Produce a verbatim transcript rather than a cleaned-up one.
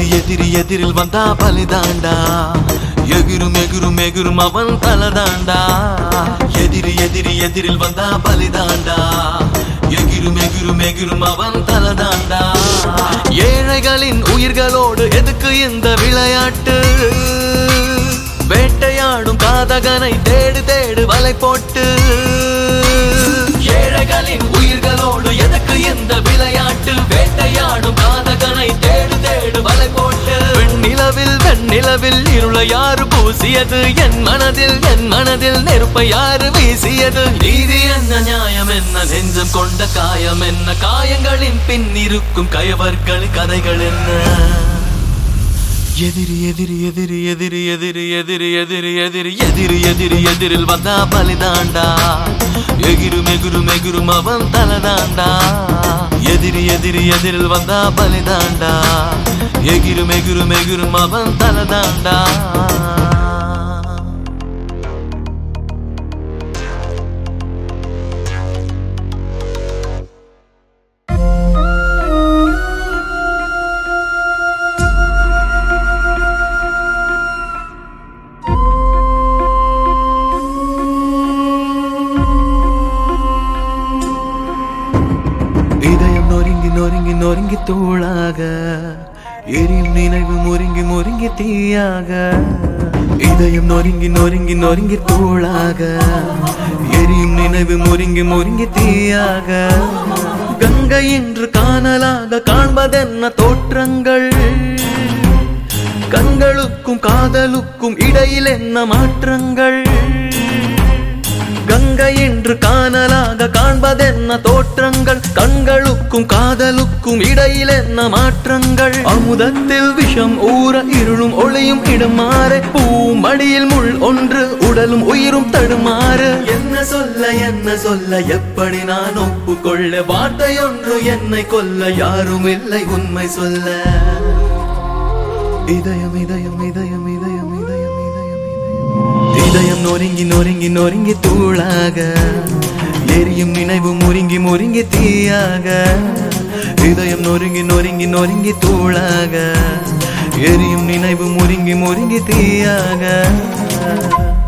எதிரி எதிரில் வந்தா பலிதாண்டா எகிரும் எகிரும் எகிரும் அவன் தலதாண்டா எதிரி எதிரி எதிரில் வந்தா பலிதாண்டா எகிரும் எகிரும் எகிரும் அவன் தலதாண்டா ஏழைகளின் உயிர்களோடு எதுக்கு இந்த விளையாட்டு வேட்டையாடும் காதகனை தேடு தேடு வலை போட்டு ஏழைகளின் உயிர்களோடு எதுக்கு இந்த விளையாட்டு வேட்டையாடும் காதகனை தேடு தேடு வலை போட்டு வெண்ணிலவில் வெண்ணிலவில் இருளை யாரு பூசியது என் மனதில் என் மனதில் நெருப்பை யாரு வீசியது நீதி என்ன நியாயம் என்ன நெஞ்சம் கொண்ட காயம் என்ன காயங்களின் பின் இருக்கும் கயவர்கள் கதைகள் என்ன எதிரி எதிரி எதிரி எதிரி எதிரி எதிரி எதிரி எதிரி எதிரி எதிரி எதிரில் வந்தா பலிதாண்டா எகிரும் எகிரும் எகிரும் அவன் தலதாண்டா எதிரி எதிரி எதிரில் வந்தா பலிதாண்டா எகிரும் எகிரும் எகிரும் அவன் தலதாண்டா நொறுங்கி நொறுங்கி நொறுங்கி தூளாக எரியும் நினைவு முறுங்கி முறுங்கி தீயாக இதயம் நொறுங்கி நொறுங்கி நொறுங்கி தூளாக எரியும் நினைவு முறுங்கி முறுங்கி தீயாக கங்கை என்று காணலாக காண்பதென்ன தோற்றங்கள் கண்களுக்கும் காதலுக்கும் இடையில் என்ன மாற்றங்கள் கங்கை என்று காணலாக காண்பதென்ன தோற்றங்கள் கண்களுக்கும் காதலுக்கும் இடையில் என்ன மாற்றங்கள் அமுதத்தில் விஷம் ஊற இருளும் ஒளியும் இடம் மாற பூமடியில் முள் ஒன்று உடலும் உயிரும் தடுமாறு என்ன சொல்ல என்ன சொல்ல எப்படி நான் ஒப்புக்கொள்ள வார்த்தை ஒன்று என்னை கொல்ல யாரும் இல்லை உண்மை சொல்ல இதயம் இதயம் இதயம் இதயம் இதயம் இதயம் நொறுங்கி நொறுங்கி நொறுங்கி தூளாக எரியும் நினைவு முறுங்கி முறுங்கி தீயாக இதயம் நொறுங்கி நொறுங்கி நொறுங்கி தூளாக எரியும் நினைவு முறுங்கி முறுங்கி தீயாக